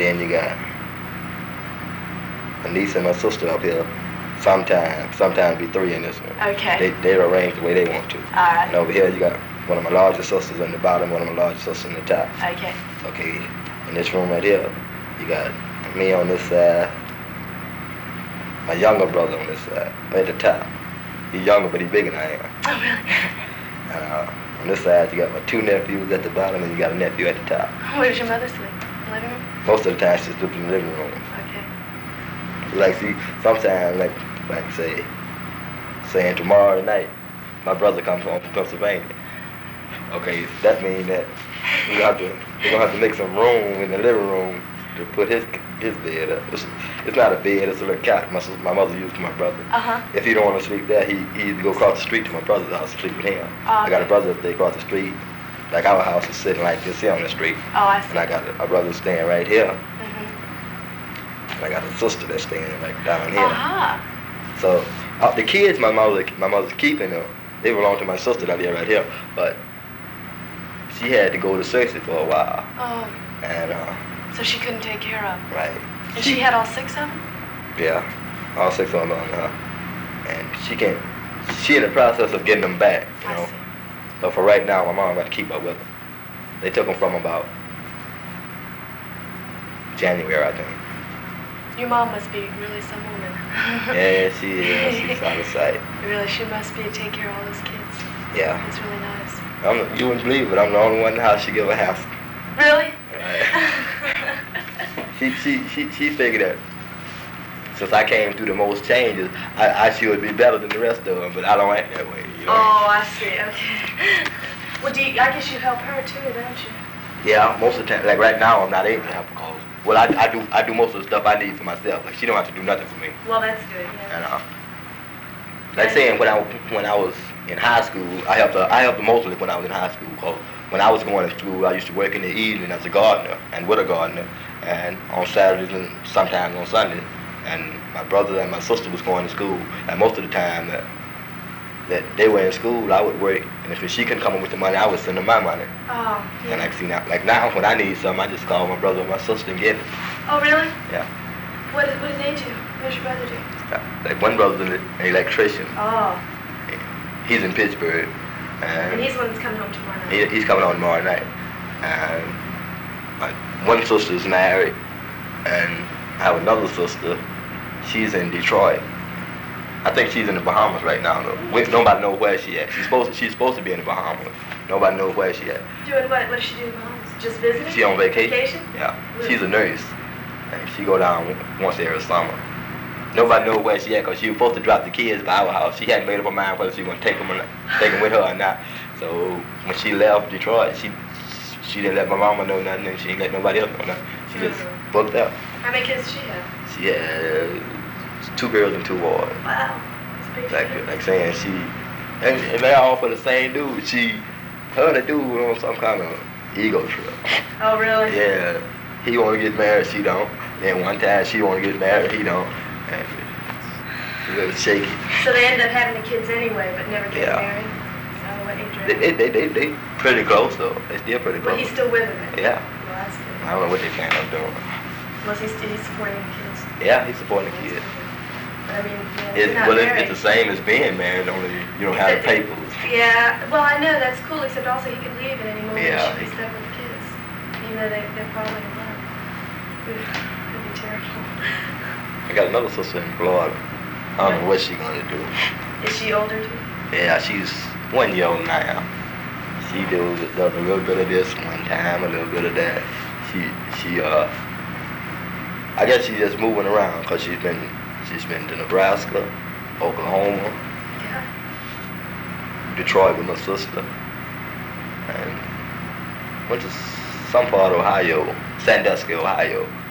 then you got a niece and a sister up here. Sometimes be three in this one. Okay. They arrange the way they want to. All right. And over here you got one of my larger sisters in the bottom, one of my larger sisters in the top. Okay. Okay. In this room right here, you got me on this side, my younger brother on this side, at the top. He's younger, but he's bigger than I am. Oh, really? And on this side, you got my two nephews at the bottom, and you got a nephew at the top. Where does your mother sleep? In the living room? Most of the time, she sleeps in the living room. Okay. Like, see, sometimes, like saying tomorrow night, my brother comes home from Pennsylvania. Okay, that means that we're gonna have to make some room in the living room to put his bed up. It's not a bed, it's a little cot my mother used for my brother. Uh-huh. If he don't want to sleep there, he either go across the street to my brother's house and sleep with him. Oh, I got a okay. brother that stay across the street. Like our house is sitting like this here on the street. Oh, I see. And I got a brother staying right here. Mm-hmm. And I got a sister that's staying like down here. Uh-huh. So the kids my mother's keeping them, they belong to my sister that live right here. But she had to go to Cersei for a while. Oh. And So she couldn't take care of them. right. And she had all 6 of them? Yeah, all 6 of them on her. And she in the process of getting them back, you know. I see. But for right now, my mom got to keep up with them. They took them from about January, I think. Your mom must be really some woman. Yeah, she is. She's out of sight. Really, she must be to take care of all those kids. Yeah. It's really nice. You wouldn't believe it. I'm the only one in the house she give a house. Really? She figured that since I came through the most changes, I should be better than the rest of them, but I don't act that way, you know. Oh, I see. Okay. Well, I guess you help her too, don't you? Yeah, most of the time. Like right now, I'm not able to help her cause. Well, I do most of the stuff I need for myself. Like she don't have to do nothing for me. Well, that's good. Yeah. And like saying when I was in high school, I helped her mostly when I was in high school. Cause when I was going to school, I used to work in the evening as a gardener and with a gardener, and on Saturdays and sometimes on Sundays. And my brother and my sister was going to school, and most of the time that they were in school, I would work, and if she couldn't come up with the money, I would send them my money. Oh, yeah. And now when I need something, I just call my brother or my sister and get it. Oh, really? Yeah. What did they do? What does your brother do? Like one brother's an electrician. Oh. He's in Pittsburgh. And he's the one that's coming home tomorrow night. He's coming home tomorrow night. And one sister's married, and I have another sister. She's in Detroit. I think she's in the Bahamas right now, though. Nobody knows where she at. She's supposed to be in the Bahamas. Nobody knows where she at. Doing what? What does she do in the Bahamas? Just visiting? She on vacation. Vacation? Yeah. She's a nurse. And she go down once every summer. Nobody knows where she at because she was supposed to drop the kids by our house. She hadn't made up her mind whether she was going to take them with her or not. So when she left Detroit, she didn't let my mama know nothing, and she didn't let nobody else know nothing. She just booked up. How many kids does she have? She had 2 girls and 2 boys. Wow. That's a big family. Like saying and they all for the same dude. Her and the dude on some kind of ego trip. Oh, really? Yeah. He want to get married, she don't. Then one time she want to get married, he don't. And it's a little shaky. So they end up having the kids anyway, but never get married? Oh, what age are They pretty close though. They still pretty close. But he's still with her? Yeah. Well, that's good. I don't know what they plan on doing. Was he supporting the kids? Yeah, he's supporting the kids. But I mean, you're not it's the same as being married, only you don't have the papers. Yeah, well, I know that's cool, except also he could leave at any moment. Yeah. He should be stuck with the kids. Even though they're probably in love. That'd be terrible. I got another sister in Florida. I don't know what she's gonna do. Is she older too? Yeah, she's 1 year old now. She does a little bit of this one time, a little bit of that. I guess she's just moving around because she's been to Nebraska, Oklahoma, Detroit with my sister, and went to some part of Ohio, Sandusky, Ohio.